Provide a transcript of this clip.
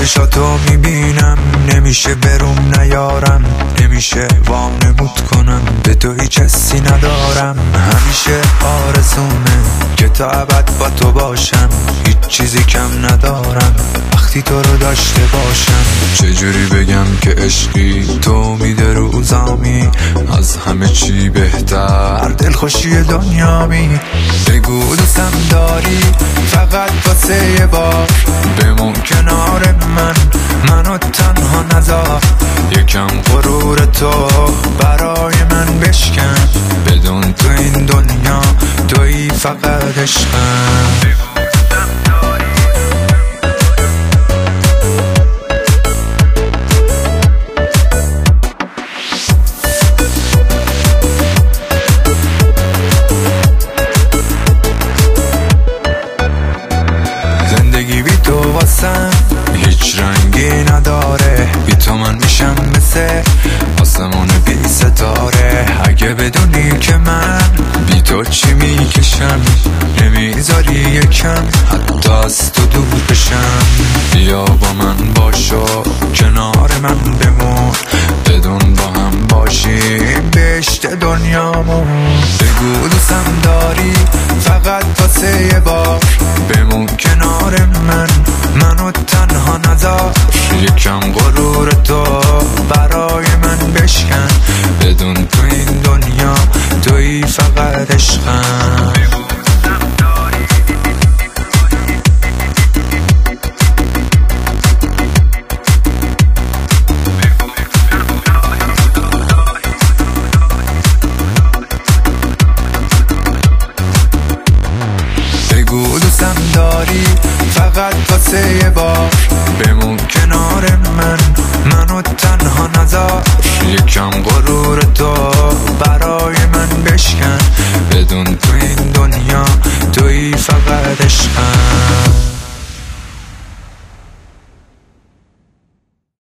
چشاتو میبینم، نمیشه بروم نیارم، نمیشه وانمود کنم به تو هیچ حسی ندارم. همیشه آرزومه که تا ابد با تو باشم، هیچ چیزی کم ندارم وقتی تو رو داشته باشم. چجوری بگم که عشقی تو میده روزامی، از همه چی بهتر دلخوشی دنیامی. بگو دوستم داری فقط واسه یه بار، بمون کنار منو تنها نذار. یکم غرور تو برای من بشکن، بدون تو این دنیا تویی فقط عشقم. زندگی بی تو واسم هیچ رنگی نداره، بی تو من میشم مثل آسمون بی ستاره. اگه بدونی که من بی تو چی میکشم، نمیذاری یکم حتی از تو دور بشم. بیا با من باشو کنار من بمون، بدون با هم باشیم بهشت دنیامون. بگو دوستم داری فقط واسه یه بار، بمون کنار منو تنها نذار. یکم غرور تو برای من بشکن، بدون تو این دنیا تویی فقط عشقم. بگو دوستم داری فقط واسه یه بار، بمون کنار منو تنها نذار. یکم غرور تو برای من بشکن، بدون تو این دنیا تویی فقط عشقم.